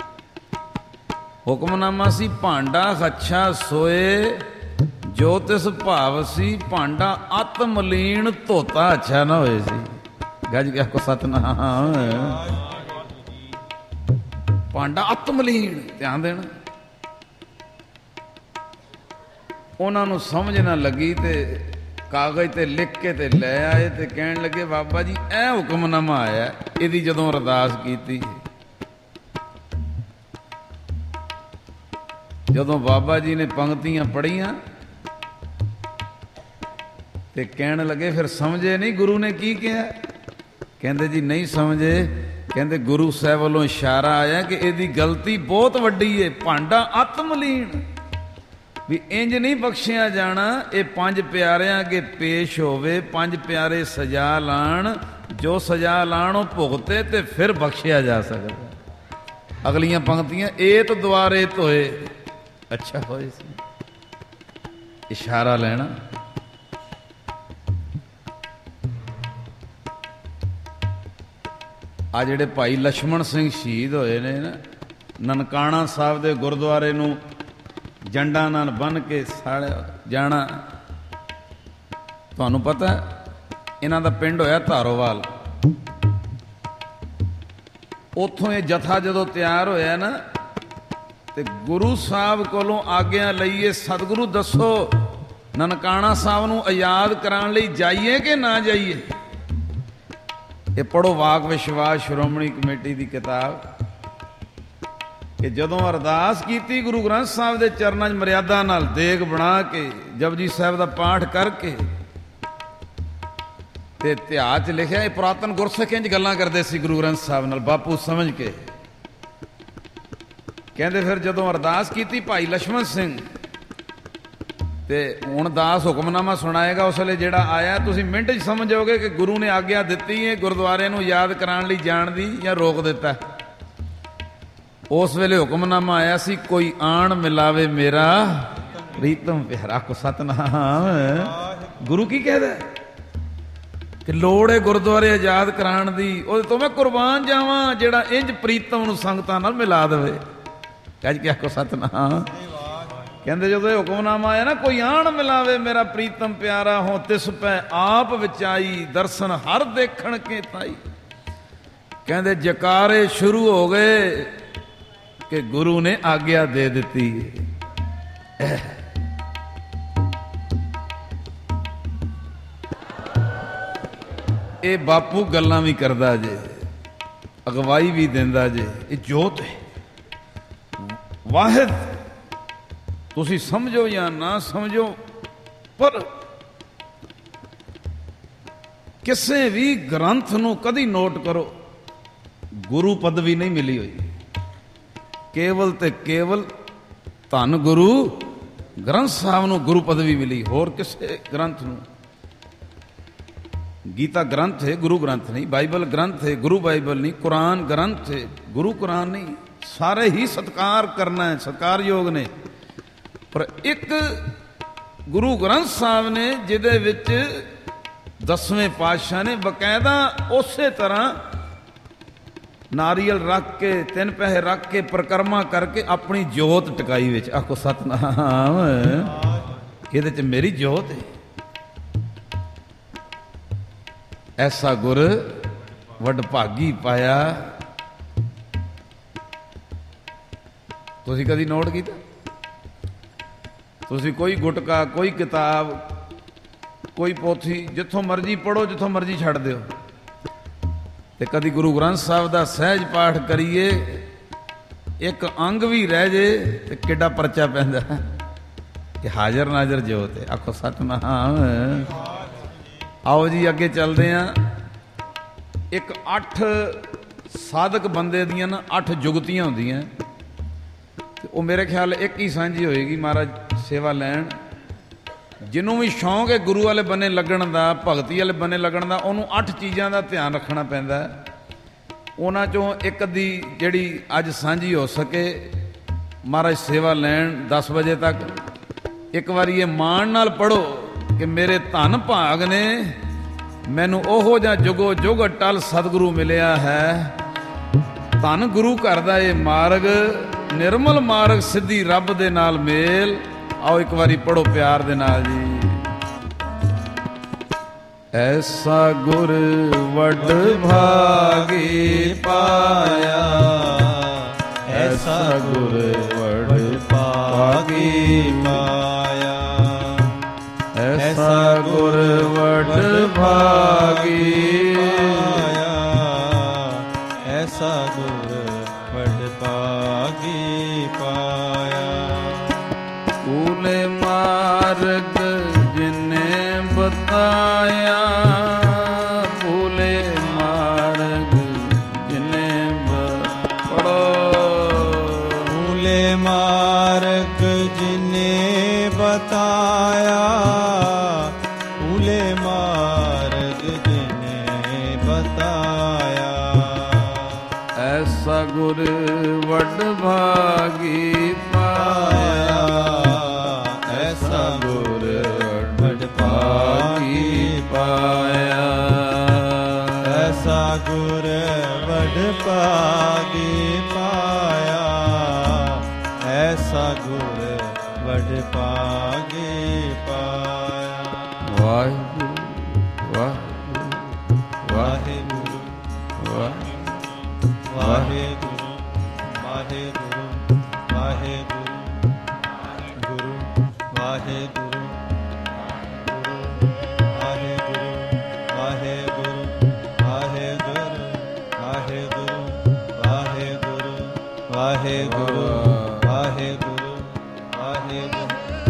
ਹੁਕਮਨਾਮਾ ਸੀ ਭਾਂਡਾ ਹੱਛਾ ਸੋਏ ਜੋ ਤਿਸ ਭਾਵ ਸੀ, ਭਾਂਡਾ ਅਤ ਮਲੀਨ ਧੋਤਾ ਅੱਛਾ ਨਾ ਹੋਏ ਸੀ। ਗੱਜ ਕੇ ਆਖੋ ਸਤਿਨਾਮ। ਭਾਂਡਾ ਅਤ ਮਲੀਨ, ਧਿਆਨ ਦੇਣਾ। ਉਹਨਾਂ ਨੂੰ ਸਮਝ ਨਾ ਲੱਗੀ ਤੇ ਕਾਗਜ਼ ਤੇ ਲਿਖ ਕੇ ਤੇ ਲੈ ਆਏ ਤੇ ਕਹਿਣ ਲੱਗੇ ਬਾਬਾ ਜੀ ਇਹ ਹੁਕਮਨਾਮਾ ਆਇਆ, ਇਹਦੀ ਜਦੋਂ ਅਰਦਾਸ ਕੀਤੀ। ਜਦੋਂ ਬਾਬਾ ਜੀ ਨੇ ਪੰਕਤੀਆਂ ਪੜ੍ਹੀਆਂ ਤੇ ਕਹਿਣ ਲੱਗੇ ਫਿਰ ਸਮਝੇ ਨਹੀਂ ਗੁਰੂ ਨੇ ਕੀ ਕਿਹਾ? ਕਹਿੰਦੇ ਜੀ ਨਹੀਂ ਸਮਝੇ। ਕਹਿੰਦੇ ਗੁਰੂ ਸਾਹਿਬ ਵੱਲੋਂ ਇਸ਼ਾਰਾ ਆਇਆ ਕਿ ਇਹਦੀ ਗਲਤੀ ਬਹੁਤ ਵੱਡੀ ਏ, ਭਾਂਡਾ ਆਤਮਲੀਨ, ਵੀ ਇੰਜ ਨਹੀਂ ਬਖਸ਼ਿਆ ਜਾਣਾ। ਇਹ ਪੰਜ ਪਿਆਰਿਆਂ ਅੱਗੇ ਪੇਸ਼ ਹੋਵੇ, ਪੰਜ ਪਿਆਰੇ ਸਜ਼ਾ ਲਾਣ, ਜੋ ਸਜ਼ਾ ਲਾਣ ਉਹ ਭੁਗਤੇ ਤੇ ਫਿਰ ਬਖਸ਼ਿਆ ਜਾ ਸਕਦਾ। ਅਗਲੀਆਂ ਪੰਕਤੀਆਂ ਏਤ ਦੁਆਰੇ ਧੋਏ, ਅੱਛਾ ਹੋਏ ਸੀ ਇਸ਼ਾਰਾ ਲੈਣਾ। ਆ ਜਿਹੜੇ ਭਾਈ ਲਛਮਣ ਸਿੰਘ ਸ਼ਹੀਦ ਹੋਏ ਨੇ ਨਾ, ਨਨਕਾਣਾ ਸਾਹਿਬ ਦੇ ਗੁਰਦੁਆਰੇ ਨੂੰ ਜੰਡਾਂ ਨਾਲ ਬੰਨ੍ਹ ਕੇ ਸਾੜਿਆ ਜਾਣਾ। ਤੁਹਾਨੂੰ ਪਤਾ ਇਹਨਾਂ ਦਾ ਪਿੰਡ ਹੋਇਆ ਧਾਰੋਵਾਲ। ਉੱਥੋਂ ਇਹ ਜਥਾ ਜਦੋਂ ਤਿਆਰ ਹੋਇਆ ਨਾ, ਤੇ ਗੁਰੂ ਸਾਹਿਬ ਕੋਲੋਂ ਆਗਿਆ ਲਈਏ, ਸਤਿਗੁਰੂ ਦੱਸੋ ਨਨਕਾਣਾ ਸਾਹਿਬ ਨੂੰ ਆਜ਼ਾਦ ਕਰਾਉਣ ਲਈ ਜਾਈਏ ਕਿ ਨਾ ਜਾਈਏ? ਇਹ ਪੜ੍ਹੋ ਵਾਕ ਵਿਸ਼ਵਾਸ ਸ਼੍ਰੋਮਣੀ ਕਮੇਟੀ ਦੀ ਕਿਤਾਬ, ਕਿ ਜਦੋਂ ਅਰਦਾਸ ਕੀਤੀ ਗੁਰੂ ਗ੍ਰੰਥ ਸਾਹਿਬ ਦੇ ਚਰਨਾਂ 'ਚ ਮਰਿਆਦਾ ਨਾਲ ਦੇਗ ਬਣਾ ਕੇ ਜਪਜੀ ਸਾਹਿਬ ਦਾ ਪਾਠ ਕਰਕੇ, ਤੇ ਇਤਿਹਾਸ 'ਚ ਲਿਖਿਆ ਇਹ ਪੁਰਾਤਨ ਗੁਰਸਿੱਖ ਇੰਝ ਗੱਲਾਂ ਕਰਦੇ ਸੀ ਗੁਰੂ ਗ੍ਰੰਥ ਸਾਹਿਬ ਨਾਲ ਬਾਪੂ ਸਮਝ ਕੇ। ਕਹਿੰਦੇ ਫਿਰ ਜਦੋਂ ਅਰਦਾਸ ਕੀਤੀ ਭਾਈ ਲਛਮਣ ਸਿੰਘ, ਤੇ ਹੁਣ ਦਾਸ ਹੁਕਮਨਾਮਾ ਸੁਣਾਏਗਾ, ਉਸ ਵੇਲੇ ਜਿਹੜਾ ਆਇਆ ਤੁਸੀਂ ਮਿੰਟ 'ਚ ਸਮਝੋਗੇ ਕਿ ਗੁਰੂ ਨੇ ਆਗਿਆ ਦਿੱਤੀ ਹੈ ਗੁਰਦੁਆਰੇ ਨੂੰ ਯਾਦ ਕਰਾਉਣ ਲਈ ਜਾਣ ਦੀ ਜਾਂ ਰੋਕ ਦਿੱਤਾ। ਉਸ ਵੇਲੇ ਹੁਕਮਨਾਮਾ ਆਇਆ ਸੀ, ਕੋਈ ਆਣ ਮਿਲਾਵੇ ਮੇਰਾ ਪ੍ਰੀਤਮ ਪਿਆਰਾ। ਕੋ ਸਤਨਾਮ। ਗੁਰੂ ਕੀ ਕਹਿੰਦਾ ਕਿ ਲੋੜ ਹੈ ਗੁਰਦੁਆਰੇ ਆਜ਼ਾਦ ਕਰਾਉਣ ਦੀ, ਉਹਦੇ ਤੋਂ ਮੈਂ ਕੁਰਬਾਨ ਜਾਵਾਂ ਜਿਹੜਾ ਇੰਜ ਪ੍ਰੀਤਮ ਨੂੰ ਸੰਗਤਾਂ ਨਾਲ ਮਿਲਾ ਦੇਵੇ। ਕੱਜ ਕੇ ਆਖੋ ਸਤਨਾਮ। ਕਹਿੰਦੇ ਜਦੋਂ ਇਹ ਹੁਕਮਨਾਮਾ ਆਇਆ ਨਾ, ਕੋਈ ਆਣ ਮਿਲਾਵੇ ਮੇਰਾ ਪ੍ਰੀਤਮ ਪਿਆਰਾ, ਹੋ ਤਿਸ ਪੈ ਆਪ ਵਿਚਾਈ, ਦਰਸ਼ਨ ਹਰ ਦੇਖਣ ਕੇ ਤਾਈ। ਕਹਿੰਦੇ ਜਕਾਰੇ ਸ਼ੁਰੂ ਹੋ ਗਏ ਕਿ ਗੁਰੂ ਨੇ ਆਗਿਆ ਦੇ ਦਿੱਤੀ। ਇਹ ਬਾਪੂ ਗੱਲਾਂ ਵੀ ਕਰਦਾ ਜੇ, ਅਗਵਾਈ ਵੀ ਦਿੰਦਾ ਜੇ। ਇਹ ਜੋਤ ਹੈ ਵਾਹਿਦ, ਤੁਸੀਂ ਸਮਝੋ ਜਾਂ ਨਾ ਸਮਝੋ, ਪਰ ਕਿਸੇ ਵੀ ਗ੍ਰੰਥ ਨੂੰ ਕਦੀ ਨੋਟ ਕਰੋ, ਗੁਰੂ ਪਦਵੀ ਨਹੀਂ ਮਿਲੀ ਹੋਈ। ਕੇਵਲ ਤੇ ਕੇਵਲ ਧੰਨ ਗੁਰੂ ਗ੍ਰੰਥ ਸਾਹਿਬ ਨੂੰ ਗੁਰੂ ਪਦਵੀ ਮਿਲੀ, ਹੋਰ ਕਿਸੇ ਗ੍ਰੰਥ ਨੂੰ। ਗੀਤਾ ਗ੍ਰੰਥ ਹੈ, ਗੁਰੂ ਗ੍ਰੰਥ ਨਹੀਂ। ਬਾਈਬਲ ਗ੍ਰੰਥ ਹੈ, ਗੁਰੂ ਬਾਈਬਲ ਨਹੀਂ। ਕੁਰਾਨ ਗ੍ਰੰਥ ਹੈ, ਗੁਰੂ ਕੁਰਾਨ ਨਹੀਂ। ਸਾਰੇ ਹੀ ਸਤਿਕਾਰ ਕਰਨਾ ਹੈ, ਸਤਿਕਾਰਯੋਗ ਨੇ, ਪਰ ਇੱਕ ਗੁਰੂ ਗ੍ਰੰਥ ਸਾਹਿਬ ਨੇ ਜਿਹਦੇ ਵਿੱਚ 10ਵੇਂ ਪਾਤਸ਼ਾਹ ਨੇ ਬਕਾਇਦਾ ਉਸੇ ਤਰ੍ਹਾਂ ਨਾਰੀਅਲ ਰੱਖ ਕੇ, 3 ਪੈਸੇ ਰੱਖ ਕੇ, ਪਰਿਕਰਮਾ ਕਰਕੇ ਆਪਣੀ ਜੋਤ ਟਿਕਾਈ ਵਿੱਚ। ਆਖੋ ਸਤਨਾਮ। ਇਹਦੇ 'ਚ ਮੇਰੀ ਜੋਤ ਹੈ। ਐਸਾ ਗੁਰ ਵਡਭਾਗੀ ਪਾਇਆ। ਤੁਸੀਂ ਕਦੀ ਨੋਟ ਕੀਤਾ? ਤੁਸੀਂ ਕੋਈ ਗੁਟਕਾ, ਕੋਈ ਕਿਤਾਬ, ਕੋਈ ਪੋਥੀ ਜਿੱਥੋਂ ਮਰਜ਼ੀ ਪੜ੍ਹੋ, ਜਿੱਥੋਂ ਮਰਜ਼ੀ ਛੱਡ ਦਿਓ, ਤੇ ਕਦੀ ਗੁਰੂ ਗ੍ਰੰਥ ਸਾਹਿਬ ਦਾ ਸਹਿਜ ਪਾਠ ਕਰੀਏ, ਇੱਕ ਅੰਗ ਵੀ ਰਹਿ ਜੇ ਤੇ ਕਿੱਡਾ ਪਰਚਾ ਪੈਂਦਾ ਕਿ ਹਾਜ਼ਰ ਨਾਜ਼ਰ ਜੋਤ ਹੈ। ਆਖੋ ਸਤਨਾਮ। ਆਓ ਜੀ ਅੱਗੇ ਚੱਲਦੇ ਹਾਂ। ਇੱਕ 8 ਸਾਧਕ ਬੰਦੇ ਦੀਆਂ ਨਾ 8 ਜੁਗਤੀਆਂ ਹੁੰਦੀਆਂ, ਤੇ ਉਹ ਮੇਰੇ ਖਿਆਲ ਇੱਕ ਹੀ ਸਾਂਝੀ ਹੋਏਗੀ ਮਹਾਰਾਜ ਸੇਵਾ ਲੈਣ। ਜਿਹਨੂੰ ਵੀ ਸ਼ੌਂਕ ਹੈ ਗੁਰੂ ਵਾਲੇ ਬੰਨੇ ਲੱਗਣ ਦਾ, ਭਗਤੀ ਵਾਲੇ ਬੰਨੇ ਲੱਗਣ ਦਾ, ਉਹਨੂੰ 8 ਚੀਜ਼ਾਂ ਦਾ ਧਿਆਨ ਰੱਖਣਾ ਪੈਂਦਾ। ਉਹਨਾਂ 'ਚੋਂ ਇੱਕ ਦੀ ਜਿਹੜੀ ਅੱਜ ਸਾਂਝੀ ਹੋ ਸਕੇ, ਮਹਾਰਾਜ ਸੇਵਾ ਲੈਣ 10 ਵਜੇ ਤੱਕ। ਇੱਕ ਵਾਰੀ ਇਹ ਮਾਣ ਨਾਲ ਪੜ੍ਹੋ ਕਿ ਮੇਰੇ ਧੰਨ ਭਾਗ ਨੇ, ਮੈਨੂੰ ਉਹੋ ਜਿਹਾ ਜੁਗੋ ਜੁਗ ਅਟਲ ਸਤਿਗੁਰੂ ਮਿਲਿਆ ਹੈ। ਧੰਨ ਗੁਰੂ ਘਰ ਦਾ ਇਹ ਮਾਰਗ, ਨਿਰਮਲ ਮਾਰਗ, ਸਿੱਧੀ ਰੱਬ ਦੇ ਨਾਲ ਮੇਲ। ਆਓ ਇੱਕ ਵਾਰੀ ਪੜ੍ਹੋ ਪਿਆਰ ਦੇ ਨਾਲ ਜੀ। ਐਸਾ ਗੁਰ ਵਡ ਭਾਗੀ ਪਾਇਆ, ਐਸਾ ਗੁਰ ਵਡ ਭਾਗੀ ਪਾਇਆ, ਐਸਾ ਗੁਰ ਵਡ ਭਾਗੀ ਪਾਇਆ, ਐਸਾ ਗੁਰ ਵਡ ਭਾਗੀ ਪਾਇਆ। ਕੂਲੇ ਮਾਰਗ ਜਿਨੇ ਬਤਾਇਆ ਭੂਲੇ ਮਾਰਗ ਜਿਨੇ ਪੜੋ ਭੂਲੇ ਮਾਰਗ ਜਿਨੇ ਬਤਾਇਆ ਭੂਲੇ ਮਾਰਗ ਜਿਨੇ ਬਤਾਇਆ ਐਸਾ ਗੁਰ ਵੱਡ ਭਾਗੀ ਪਾਇਆ ਐਸਾ ਗੁਰ ਵੱਡ ਭਾਗੀ ਪਾਇਆ ਐਸਾ ਗੁਰ ਵੱਡ ਭਾਗੀ ਪਾਇਆ ਐਸਾ ਗੁਰ ਵੱਡ ਭਾਗੀ ਪਾਇਆ ਵਾਹਿਗੁਰੂ ਵਾਹਿਗੁਰੂ ਵਾਹਿਗੁਰੂ ਵਾਹਿਗੁਰੂ ਵਾਹਿਗੁਰੂ ਵਾਹਿਗੁਰੂ ਗੁਰੂ ਵਾਹਿਗੁਰੂ ਵਾਹਿਗੁਰੂ ਵਾਹਿਗੁਰੂ ਵਾਹਿਗੁਰੂ ਵਾਹਿਗੁਰੂ ਵਾਹਿਗੁਰੂ ਵਾਹਿਗੁਰੂ ਵਾਹਿਗੁਰੂ ਵਾਹਿਗੁਰੂ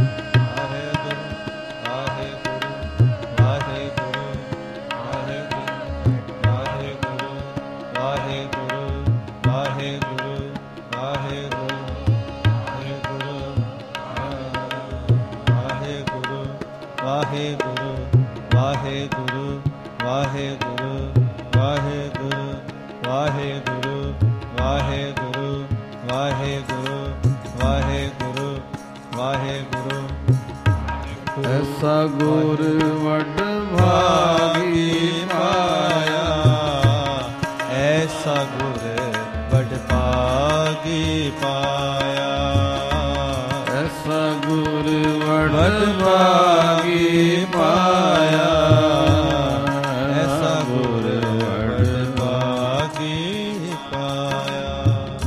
ਵਾਹਿਗੁਰੂ ਵਾਹਿਗੁਰੂ ਵਾਹਿਗੁਰੂ ਵਾਹਿਗੁਰੂ ਵਾਹਿਗੁਰੂ ਵਾਹਿਗੁਰੂ ਵਾਹਿਗੁਰੂ ਵਾਹਿਗੁਰੂ ਵਾਹਿਗੁਰੂ ਐਸਾ ਗੁਰ ਵੱਡ ਭਾਗੀ ਪਾਇਆ ਐਸਾ ਗੁਰ ਵੱਡ ਭਾਗੀ ਪਾਇਆ ਐਸਾ ਗੁਰ ਵੱਡ ਭਾਗੀ ਪਾਇਆ ਐਸਾ ਗੁਰ ਵੱਡ ਭਾਗੀ ਪਾਇਆ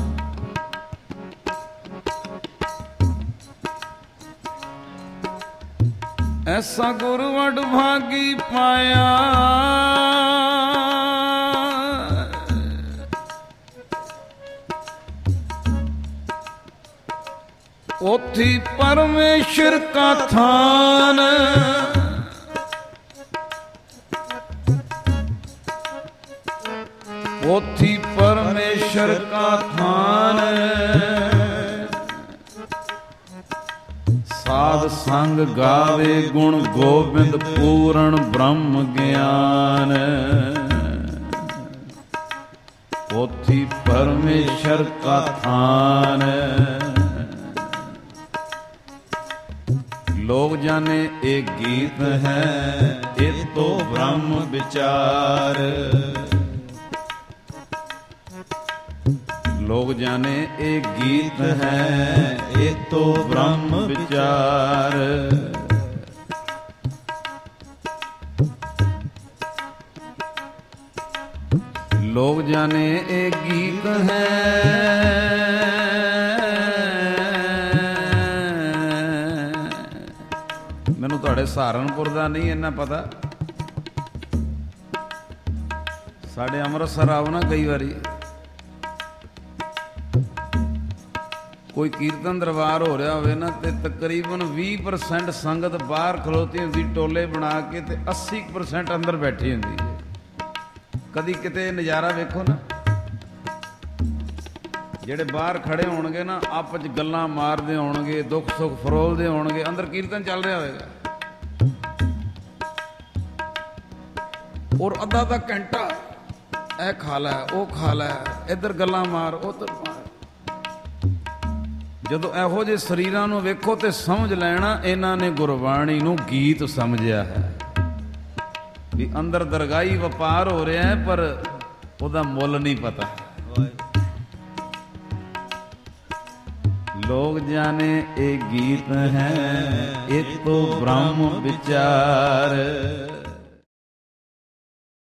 ਐਸਾ ਗੁਰ ਵੱਡ ਭਾਗੀ ਪਾਇਆ ਉਥੀ ਪਰਮੇਸ਼ਰ ਕਾ ਥਾਨ ਉਥੀ ਪਰਮੇਸ਼ਰ ਕਾ ਥਾਨ ਸਾਧ ਸੰਗ ਗਾਵੇ ਗੁਣ ਗੋਬਿੰਦ ਪੂਰਨ ਬ੍ਰਹਮ ਗਿਆਨ ਉਥੀ ਪਰਮੇਸ਼ਰ ਕਾ ਥਾਨ ਲੋਕ ਜਾਣੇ ਇਹ ਗੀਤ ਹੈ ਇਹ ਤੋ ਬ੍ਰਹਮ ਵਿਚਾਰ ਲੋਕ ਜਾਣੇ ਇਹ ਗੀਤ ਹੈ ਇਹ ਤੋ ਬ੍ਰਹਮ ਵਿਚਾਰ ਲੋਕ ਜਾਣੇ ਇਹ ਗੀਤ ਹੈ ਮੈਨੂੰ ਤੁਹਾਡੇ ਸਹਾਰਨਪੁਰ ਦਾ ਨਹੀਂ ਇੰਨਾ ਪਤਾ ਸਾਡੇ ਅੰਮ੍ਰਿਤਸਰ ਆਓ ਨਾ ਕਈ ਵਾਰੀ ਕੋਈ ਕੀਰਤਨ ਦਰਬਾਰ ਹੋ ਰਿਹਾ ਹੋਵੇ ਨਾ ਤੇ ਤਕਰੀਬਨ 20% ਸੰਗਤ ਬਾਹਰ ਖਲੋਤੀ ਹੁੰਦੀ ਟੋਲੇ ਬਣਾ ਕੇ ਤੇ 80% ਅੰਦਰ ਬੈਠੀ ਹੁੰਦੀ ਹੈ ਕਦੀ ਕਿਤੇ ਨਜ਼ਾਰਾ ਵੇਖੋ ਨਾ ਜਿਹੜੇ ਬਾਹਰ ਖੜੇ ਹੋਣਗੇ ਨਾ ਆਪਸ ਚ ਗੱਲਾਂ ਮਾਰਦੇ ਹੋਣਗੇ ਦੁੱਖ ਸੁੱਖ ਫਰੋਲਦੇ ਹੋਣਗੇ ਅੰਦਰ ਕੀਰਤਨ ਚੱਲ ਰਿਹਾ ਹੋਵੇਗਾ ਔਰ ਅੱਧਾ ਦਾ ਘੰਟਾ ਇਹ ਖਾ ਲੈ ਉਹ ਖਾ ਲੈ ਇੱਧਰ ਗੱਲਾਂ ਮਾਰ ਉੱਧਰ ਮਾਰ ਜਦੋਂ ਇਹੋ ਜਿਹੇ ਸਰੀਰਾਂ ਨੂੰ ਵੇਖੋ ਤੇ ਸਮਝ ਲੈਣਾ ਇਹਨਾਂ ਨੇ ਗੁਰਬਾਣੀ ਨੂੰ ਗੀਤ ਸਮਝਿਆ ਹੈ ਵੀ ਅੰਦਰ ਦਰਗਾਹੀ ਵਪਾਰ ਹੋ ਰਿਹਾ ਹੈ ਪਰ ਉਹਦਾ ਮੁੱਲ ਨਹੀਂ ਪਤਾ ਲੋਕ ਜਾਣੇ ਇਹ ਗੀਤ ਹੈ ਇਹ ਤੋ ਬ੍ਰਹਮ ਵਿਚਾਰ